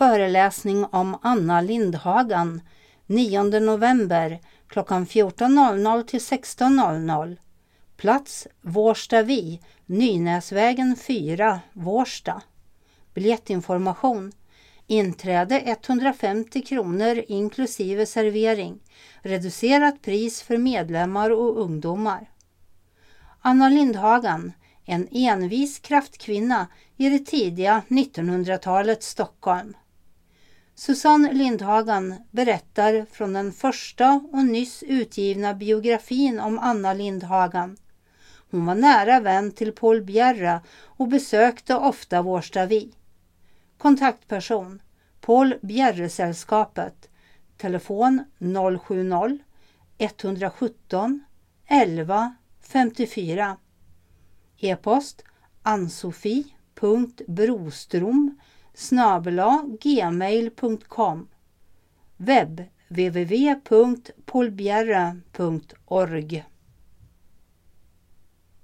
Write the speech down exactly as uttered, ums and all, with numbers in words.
föreläsning om Anna Lindhagen nionde november klockan fjorton till sexton. Plats Vårstavi, Nynäsvägen fyra, Vårsta. Biljettinformation. Inträde etthundrafemtio kronor inklusive servering. Reducerat pris för medlemmar och ungdomar. Anna Lindhagen, en envis kraftkvinna i det tidiga nittonhundratalets Stockholm. Susanne Lindhagen berättar från den första och nyss utgivna biografin om Anna Lindhagen. Hon var nära vän till Paul Bjerre och besökte ofta Vårstavi. Kontaktperson Paul Bjerre-sällskapet. Telefon noll sju noll ett ett sju elva femtiofyra. E-post ansofie punkt brostrom snabel-a gmail punkt com. Webb w w w punkt paulbjerre punkt org.